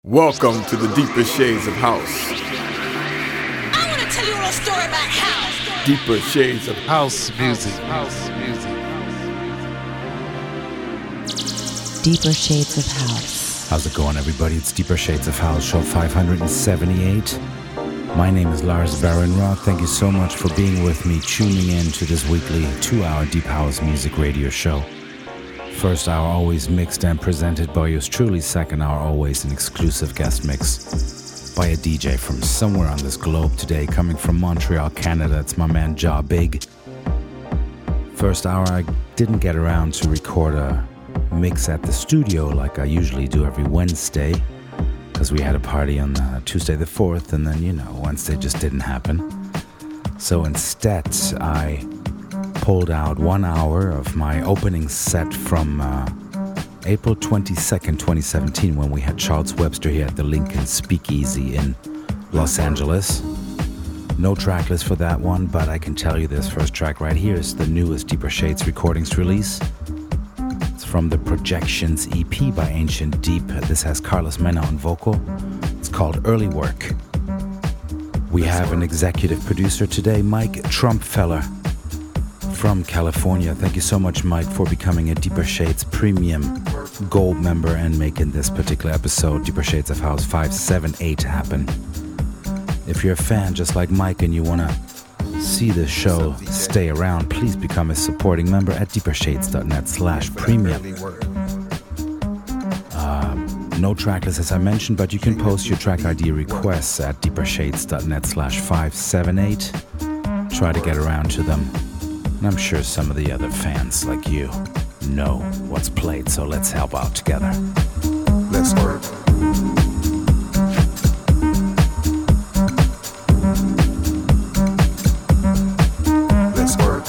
Welcome to the deeper shades of house. I want to tell you a little story about house. Deeper shades of House music. House music. Deeper Shades of House. How's it going, everybody? It's Deeper Shades of House, show 578. My name is Lars Baron-Roth. Thank you so much for being with me, tuning in to this weekly 2-hour Deep House music radio show. First hour always mixed and presented by yours truly. Second hour always an exclusive guest mix by a DJ from somewhere on this globe today, coming from Montreal, Canada. It's my man Ja Big. First hour I didn't get around to record a mix at the studio like I usually do every Wednesday, because we had a party on Tuesday the 4th, and then, Wednesday just didn't happen. So instead, I pulled out 1 hour of my opening set from April 22nd, 2017, when we had Charles Webster here at the Lincoln Speakeasy in Los Angeles. No track list for that one, but I can tell you this first track right here is the newest Deeper Shades Recordings release. It's from the Projections EP by Ancient Deep. This has Carlos Mena on vocal. It's called Early Work. We have an executive producer today, Mike Trumpfeller from California. Thank you so much, Mike, for becoming a Deeper Shades Premium Gold member and making this particular episode, Deeper Shades of House 578, happen. If you're a fan just like Mike and you want to see the show stay around, please become a supporting member at deepershades.net/premium. No tracklist as I mentioned, but you can post your track ID requests at deepershades.net/578. Try to get around to them. And I'm sure some of the other fans like you know what's played, so let's help out together. Let's work. Let's work.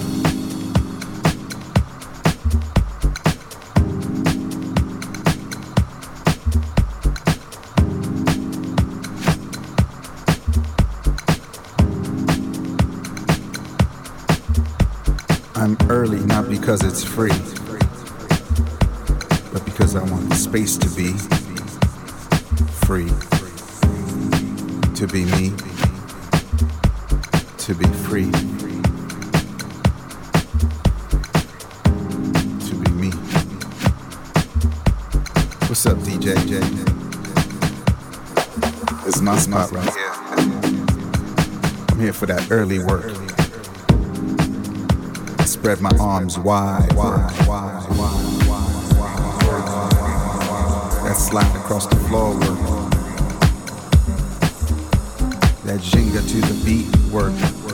I'm early not because it's free, but because I want the space to be free, to be me, to be free, to be me. What's up, DJ? It's my spot right here. I'm here for that early work. Spread my arms wide. That slide across the floor work. That Jenga to the beat work.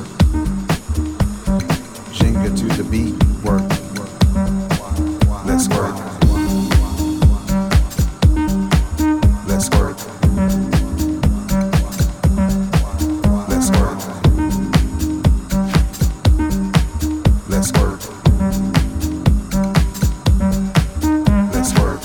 Jenga to the beat work. Let's work. Let's work. Let's work. Let's work. Let's work.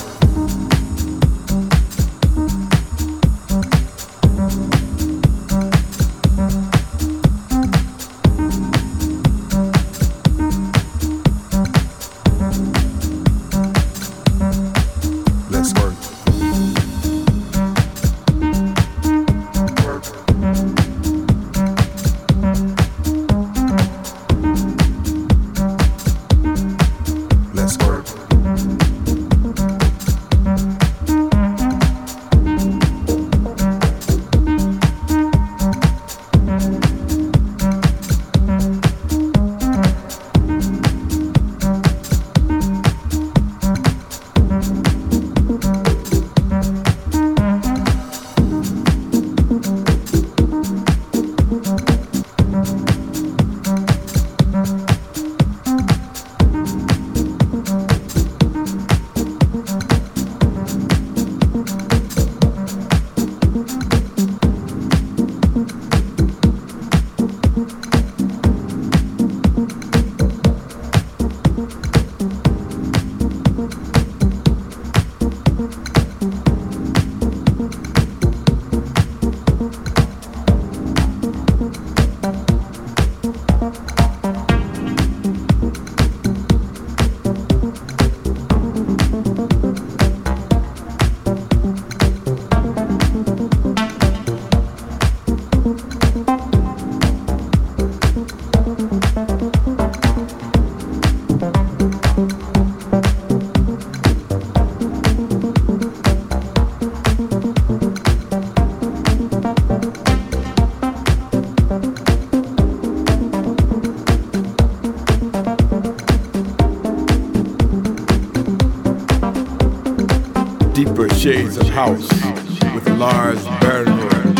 Shades of House with Lars Bernroth.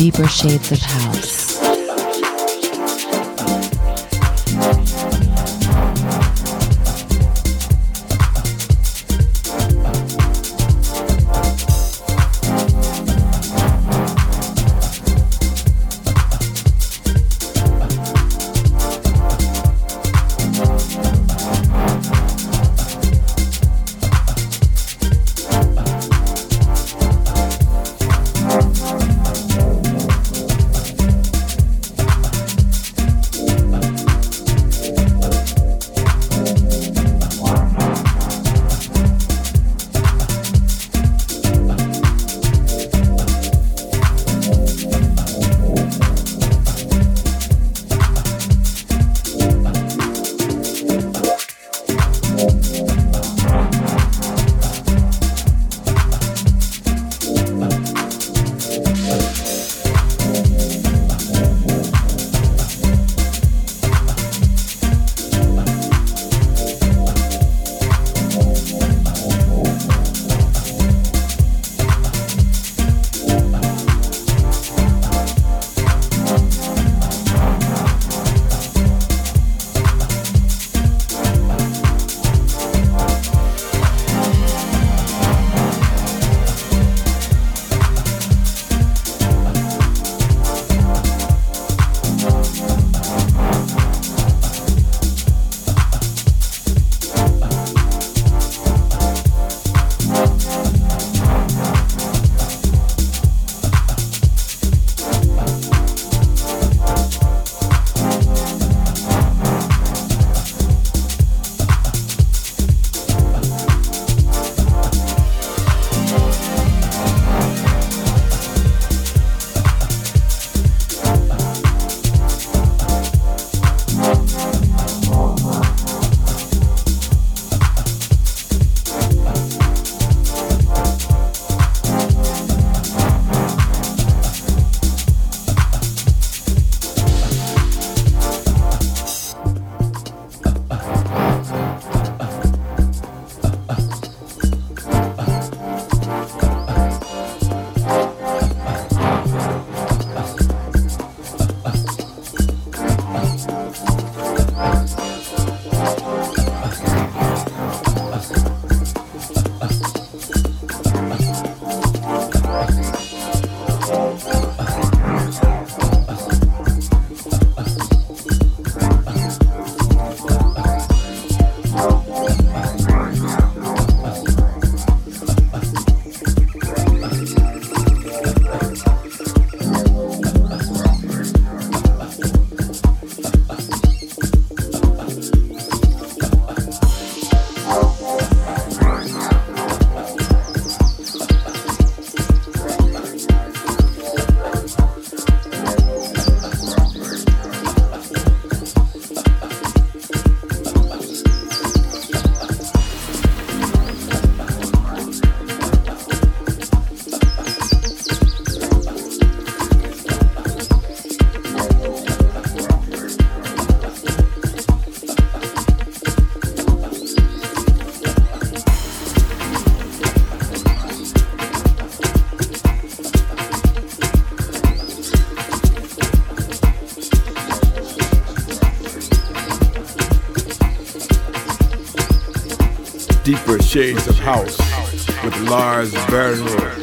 Deeper shades of house. Deeper Shades of House with Lars Bernroth.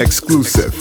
Exclusive.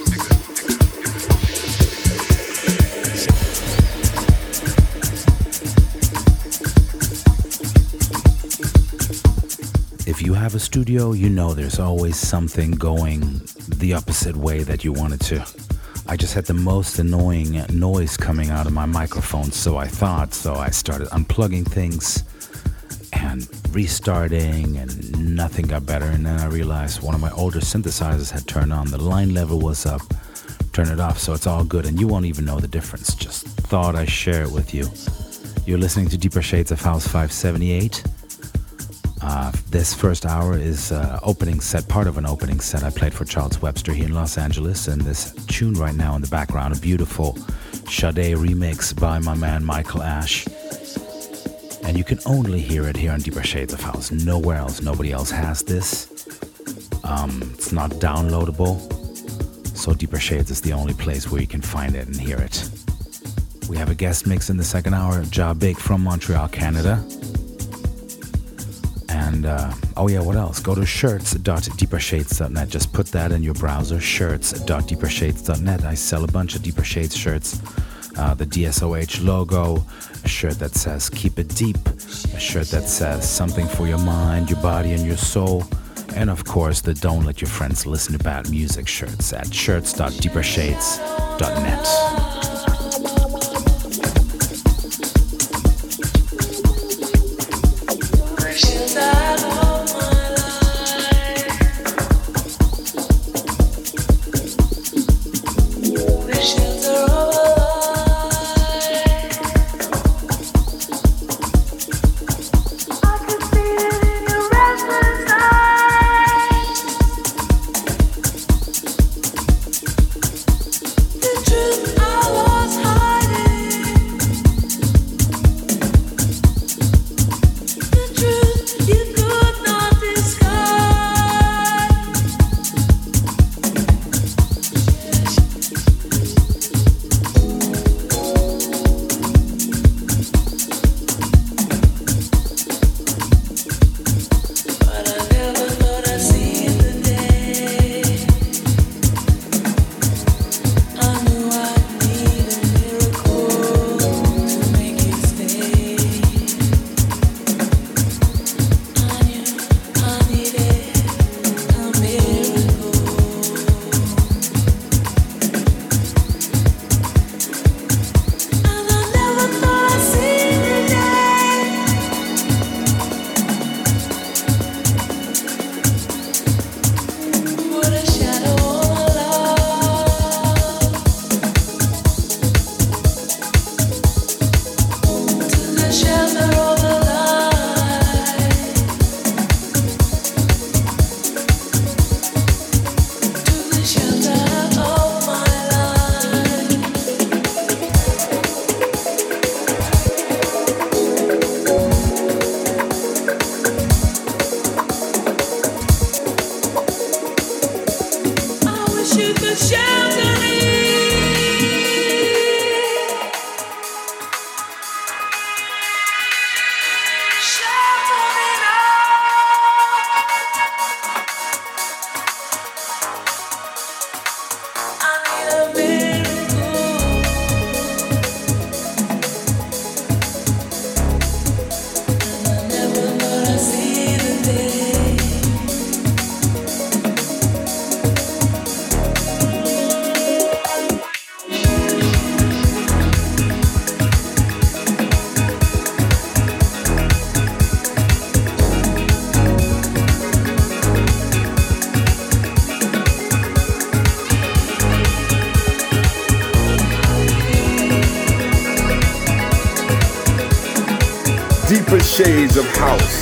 If you have a studio, you know there's always something going the opposite way that you want it to. I just had the most annoying noise coming out of my microphone, so I started unplugging things and restarting, and nothing got better. And then I realized one of my older synthesizers had turned on, the line level was up, turn it off, so it's all good, and you won't even know the difference. Just thought I'd share it with you. You're listening to Deeper Shades of House 578. This first hour is opening set, part of an opening set I played for Charles Webster here in Los Angeles, and this tune right now in the background, a beautiful Sade remix by my man Michael Ash. And you can only hear it here on Deeper Shades of House, nowhere else. Nobody else has this. It's not downloadable, so Deeper Shades is the only place where you can find it and hear it. We have a guest mix in the second hour, Ja Big from Montreal, Canada. And, what else? Go to shirts.deepershades.net. Just put that in your browser, shirts.deepershades.net. I sell a bunch of Deeper Shades shirts. The DSOH logo, a shirt that says keep it deep, a shirt that says something for your mind, your body, and your soul. And, of course, the don't let your friends listen to bad music shirts at shirts.deepershades.net. Deeper Shades of House.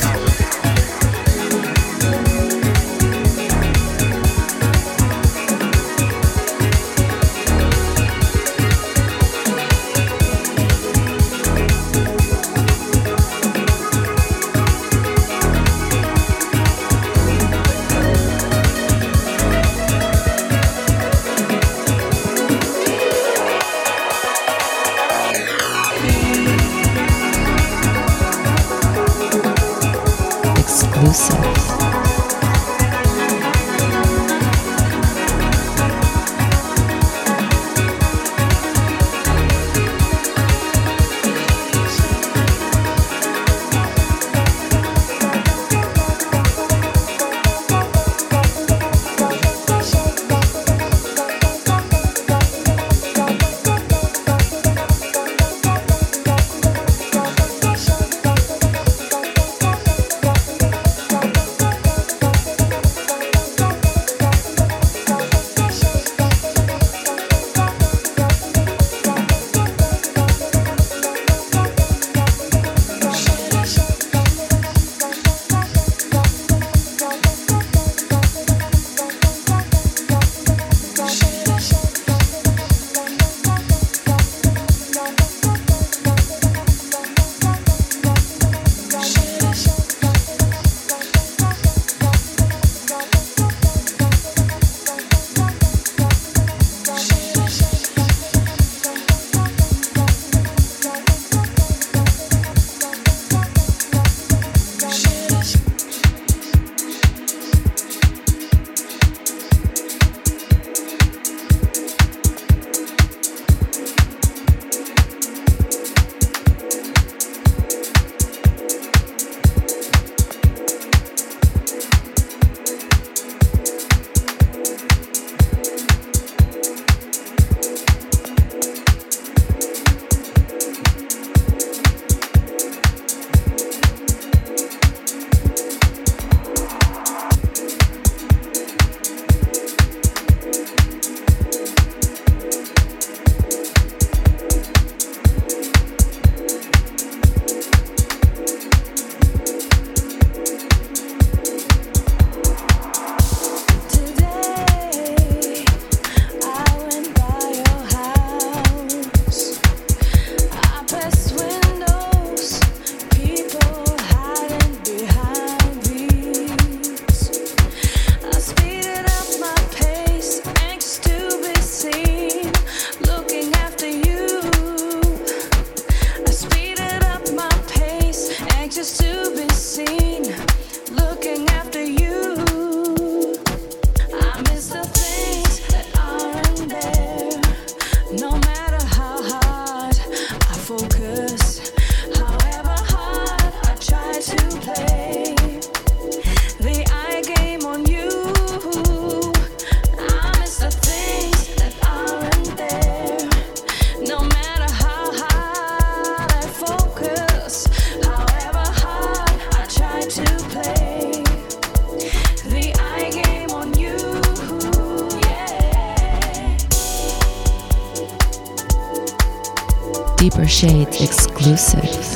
Deeper Shades exclusive.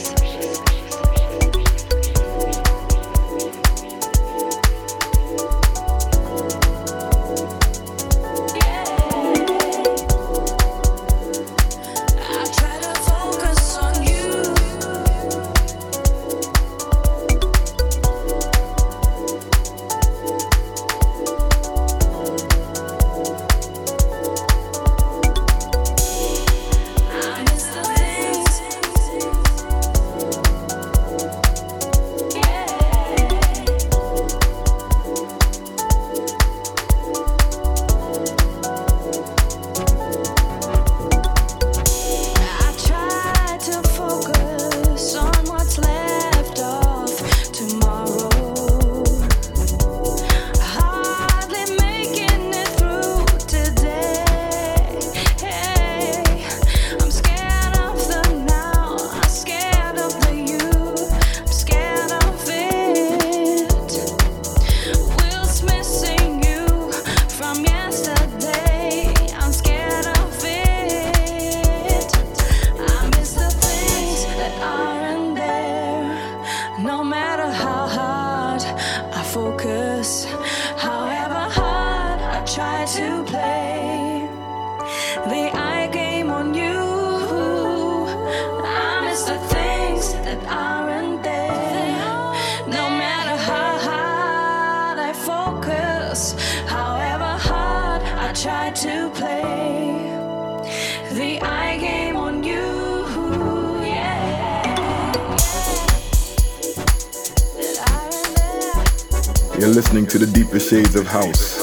You're listening to the deeper shades of house.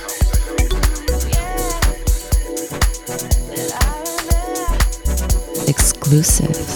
Exclusive.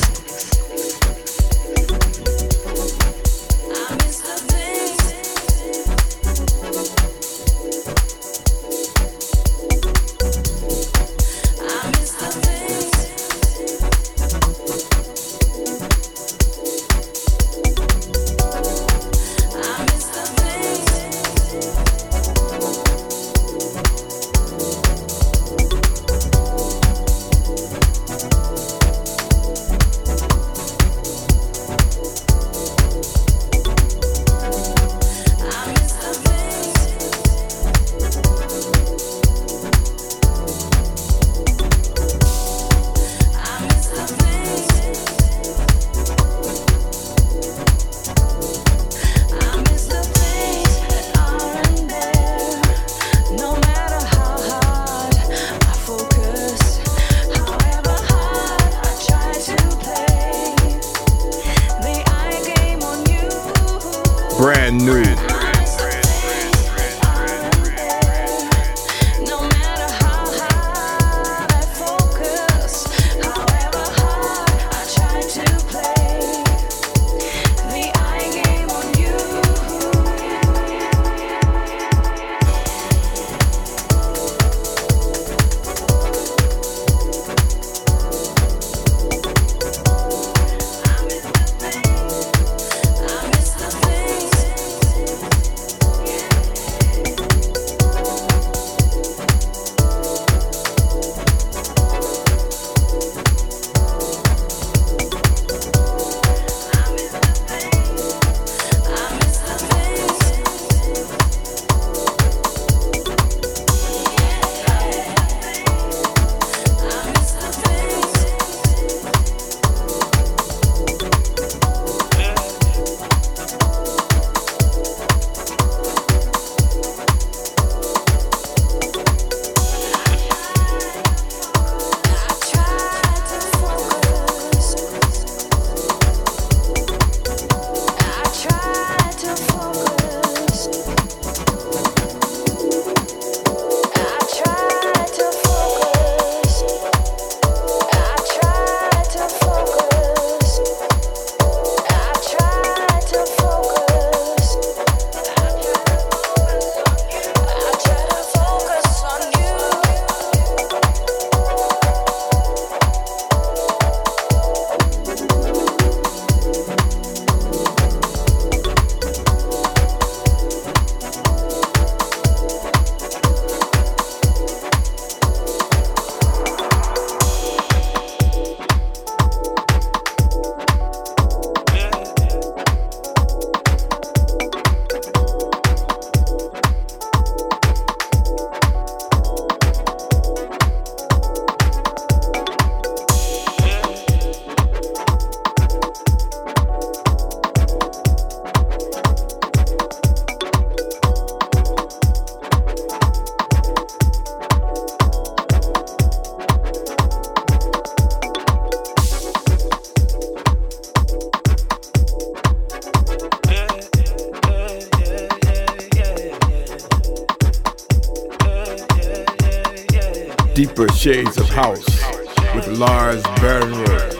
Deeper Shades of House with Lars Barrenroth.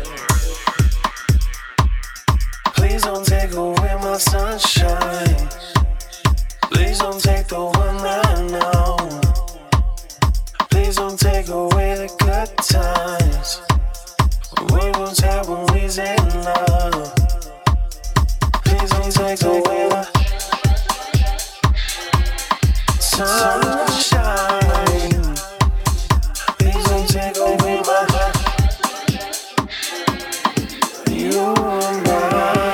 Please don't take away my sunshine. Please don't take the one I know. Please don't take away the good times we once had when we was in love. Please don't take away my sunshine. Please don't take away my you and I.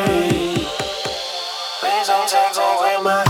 Please don't take away my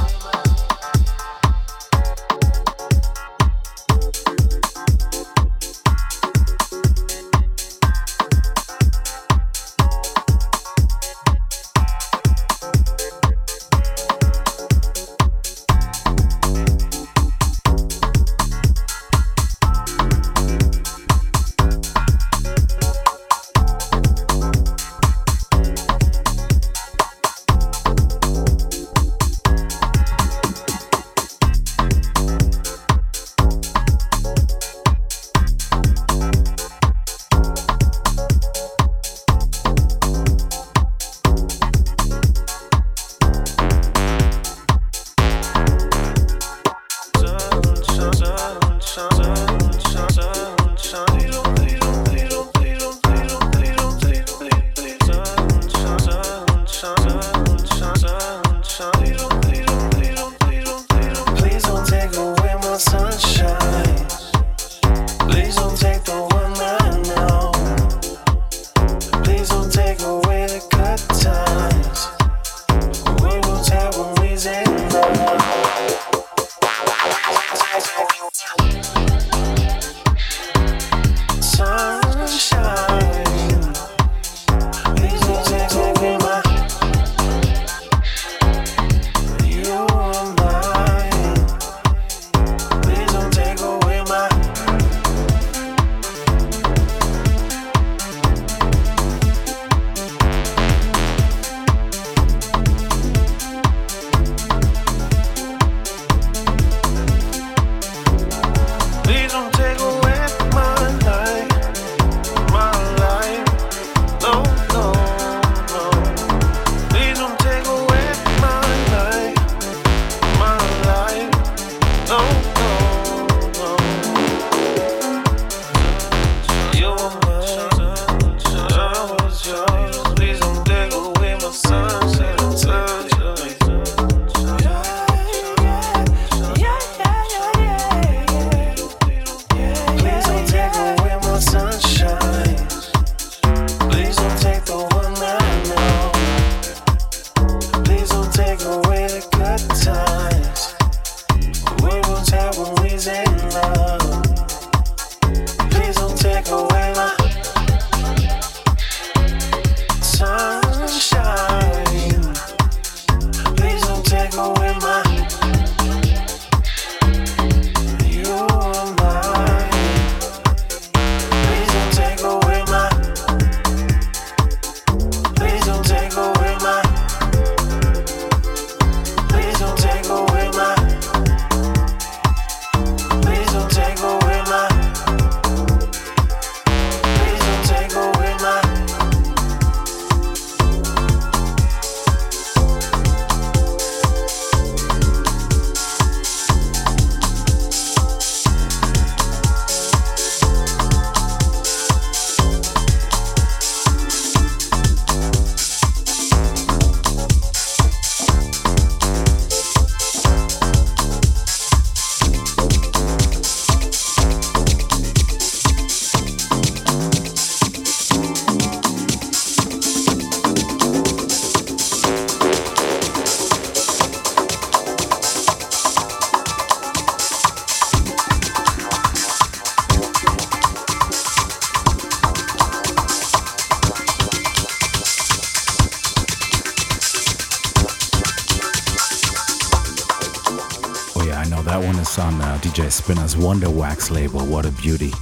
On DJ Spinner's Wonder Wax label. What a beauty.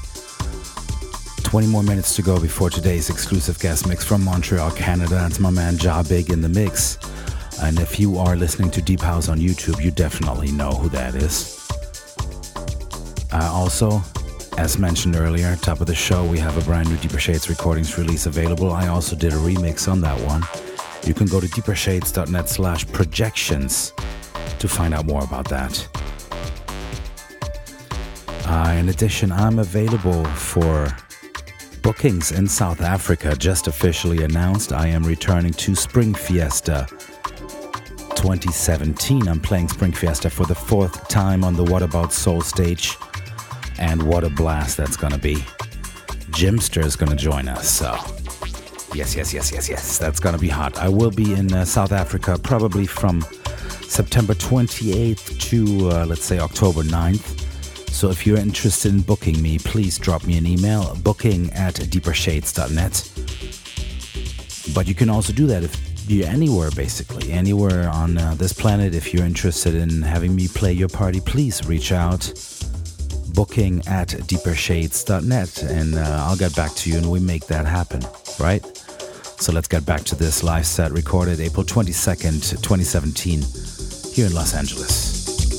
20 more minutes to go before today's exclusive guest mix from Montreal, Canada. It's my man Ja Big in the mix. And if you are listening to Deep House on YouTube, you definitely know who that is. Also, As mentioned earlier, top of the show, we have a brand new Deeper Shades recordings release available. I also did a remix on that one. You can go to deepershades.net/projections to find out more about that. In addition, I'm available for bookings in South Africa. Just officially announced, I am returning to Spring Fiesta 2017. I'm playing Spring Fiesta for the 4th time on the What About Soul stage. And what a blast that's gonna be. Jimster is gonna join us, so yes, that's gonna be hot. I will be in South Africa probably from September 28th to, let's say, October 9th. So if you're interested in booking me, please drop me an email, booking@deepershades.net. But you can also do that if you're anywhere, basically, anywhere on this planet. If you're interested in having me play your party, please reach out. Booking@deepershades.net, and I'll get back to you and we make that happen, right? So let's get back to this live set recorded April 22nd, 2017 here in Los Angeles.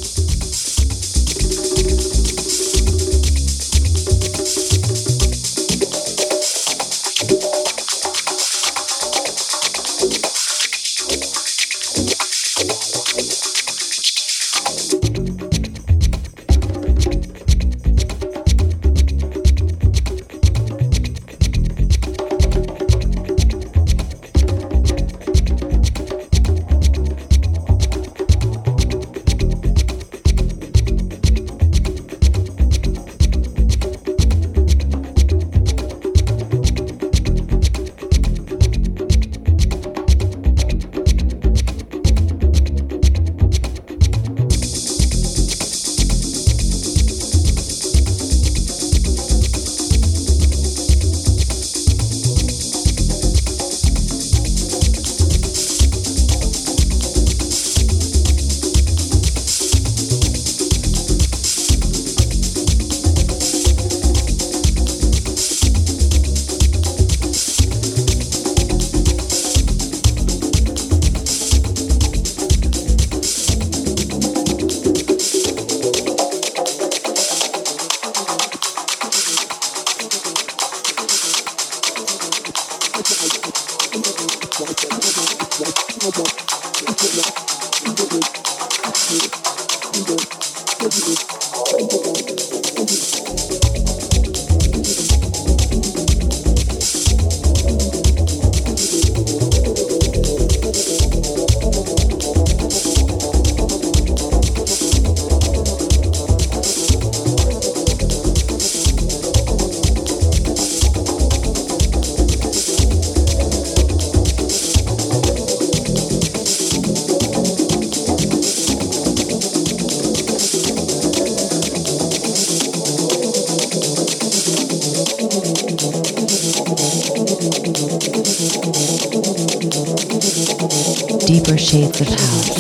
Deeper Shades of House.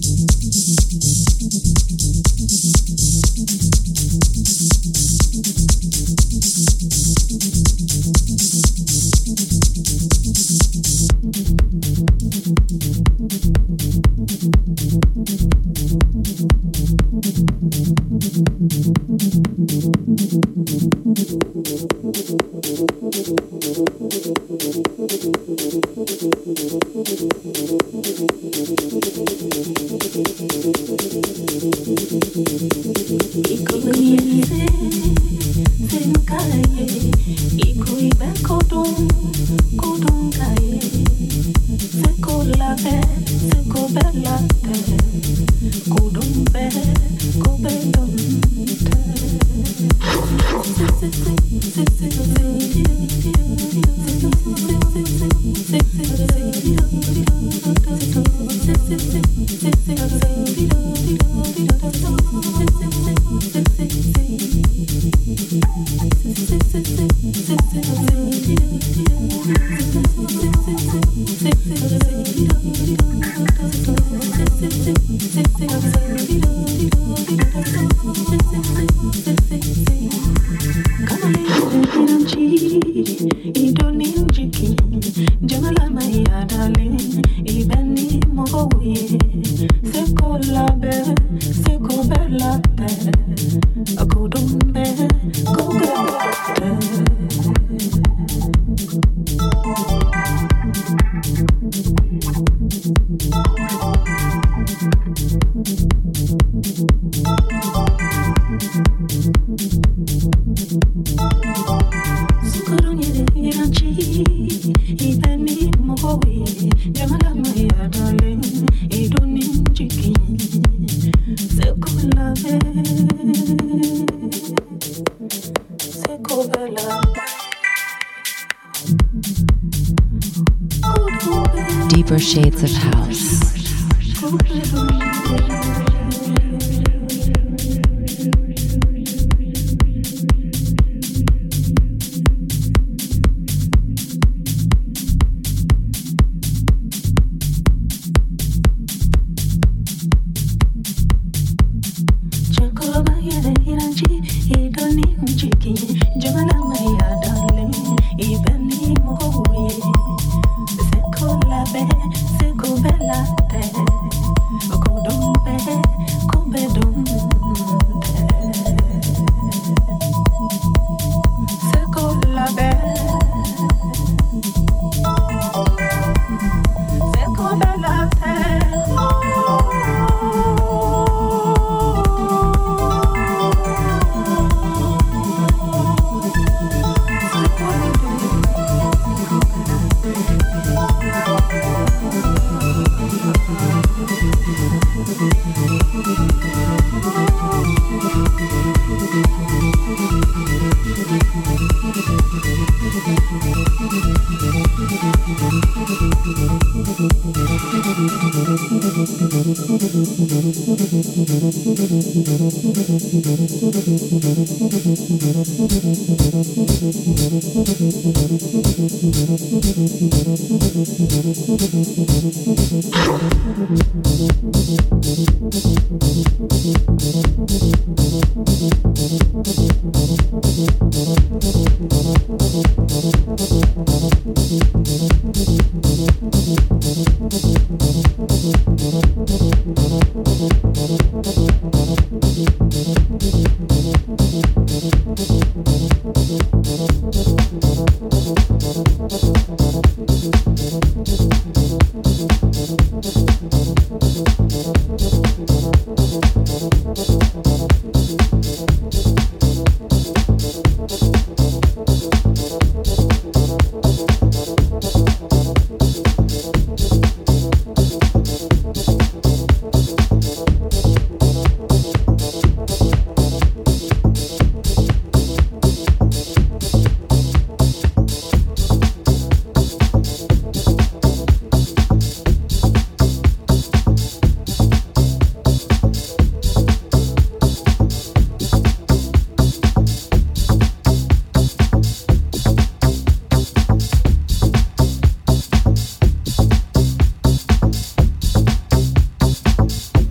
Deeper shades of house.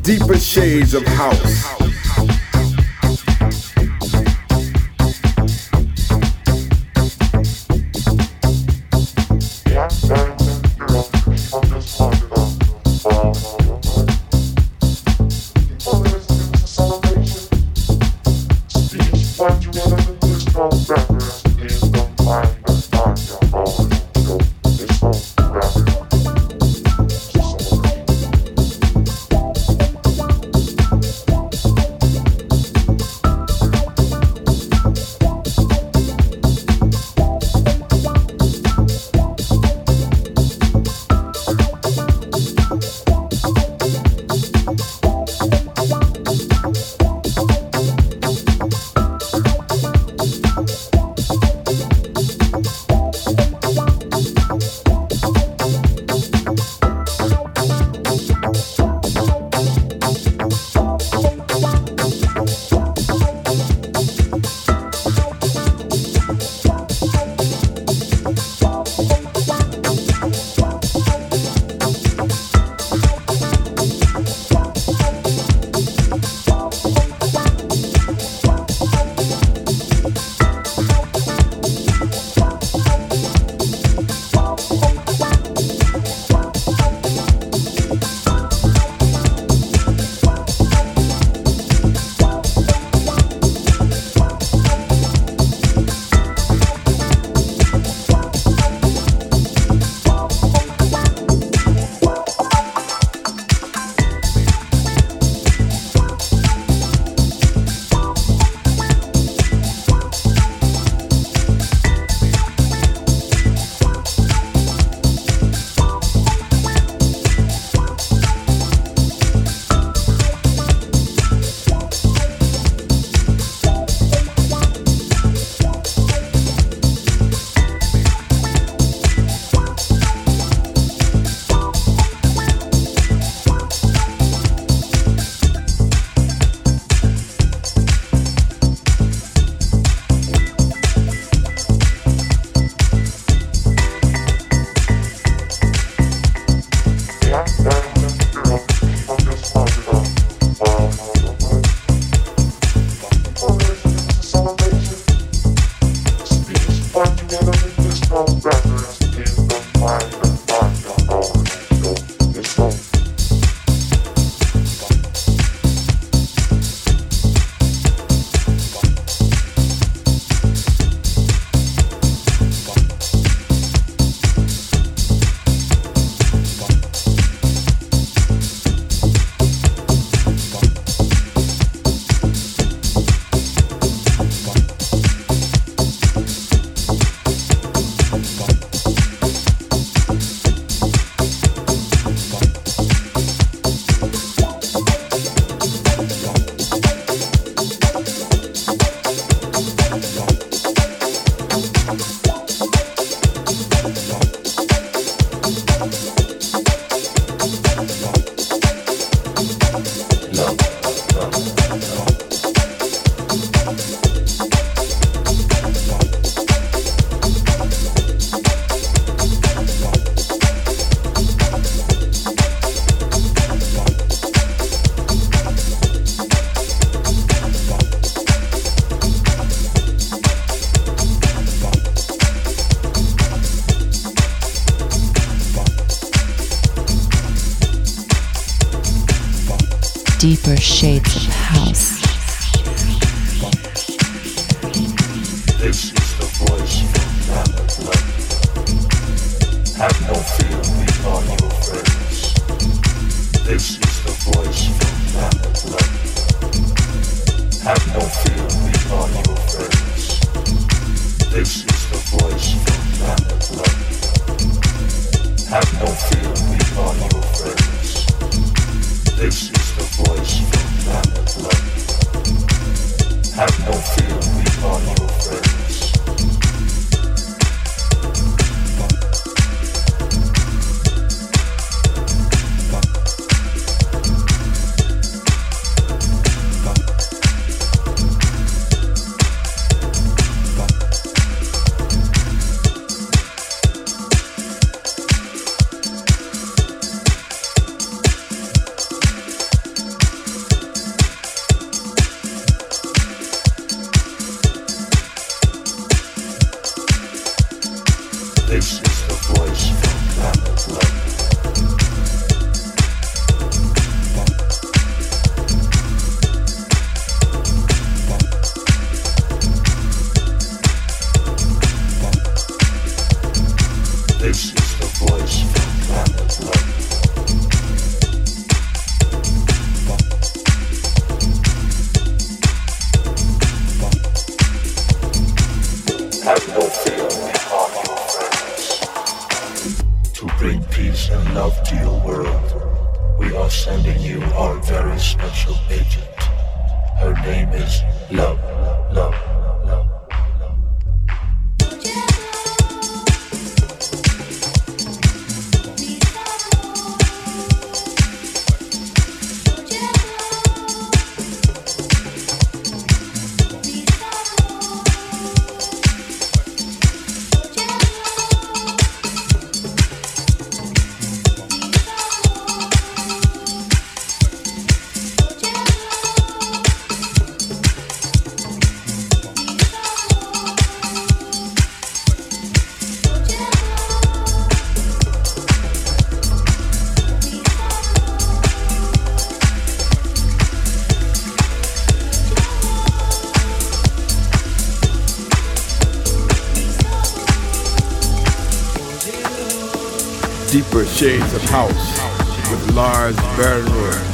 Deeper shades of house. Deeper shades of house. This is the voice from planet London. Have no fear, we are your friends. This is the voice from planet London. Have no fear, we are your friends. This is the voice from planet London. Have no fear, we are your friends. This is the voice from planet London. Have no fear, we are your friends. special agent. Her name is Love, Love, Love. Deeper Shades of House with Lars Barenroth.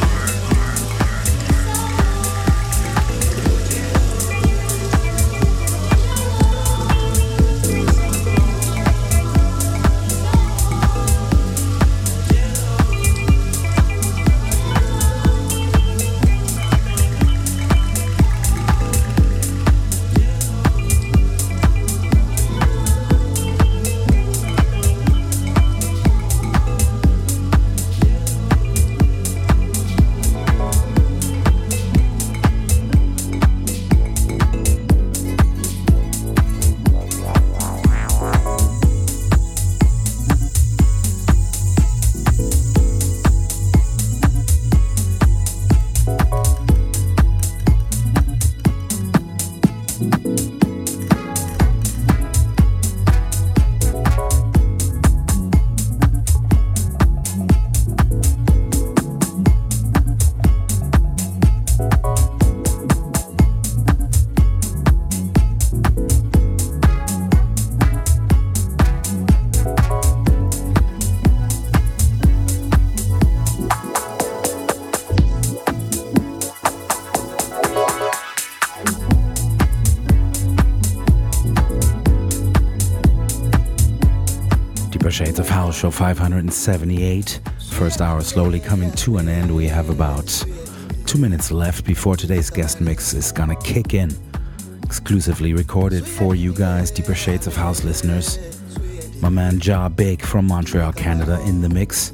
Shades of House Show 578. First hour slowly coming to an end. We have about 2 minutes left before today's guest mix is gonna kick in. Exclusively recorded for you guys, Deeper Shades of House listeners. My man Ja Big from Montreal, Canada in the mix.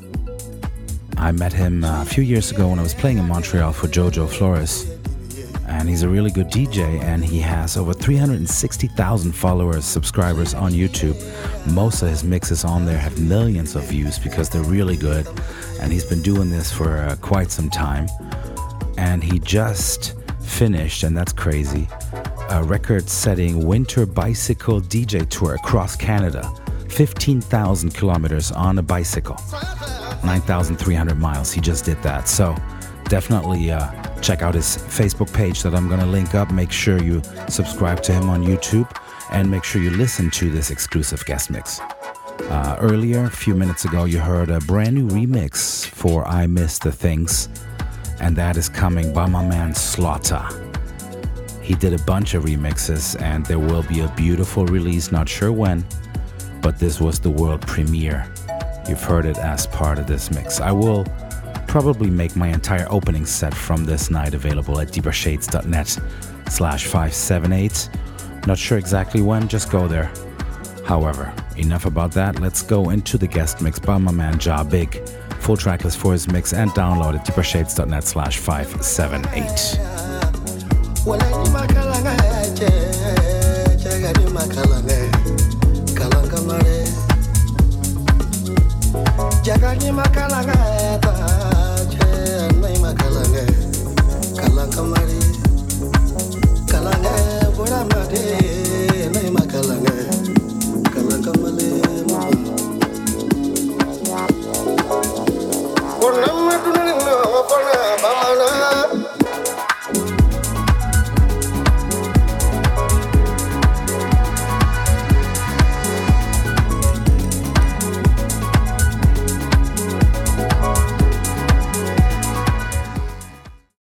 I met him a few years ago when I was playing in Montreal for Jojo Flores. And he's a really good DJ, and he has over 360,000 followers, subscribers on YouTube. Most of his mixes on there have millions of views because they're really good. And he's been doing this for quite some time. And he just finished, and that's crazy, a record-setting winter bicycle DJ tour across Canada. 15,000 kilometers on a bicycle. 9,300 miles. He just did that. So definitely check out his Facebook page that I'm going to link up. Make sure you subscribe to him on YouTube and make sure you listen to this exclusive guest mix. Earlier, a few minutes ago, you heard a brand new remix for I Miss the Things, and that is coming by my man Slaughter. He did a bunch of remixes, and there will be a beautiful release, not sure when, but this was the world premiere. You've heard it as part of this mix. I will probably make my entire opening set from this night available at deepershades.net/578. Not sure exactly when, just go there. However, enough about that. Let's go into the guest mix by my man Ja Big. Full track list for his mix and download at deepershades.net/578. Jagani makalanga ta che nai makalanga kalanga mari kalanga bora made nai makalanga kalanga male Ona madunni no pona bamana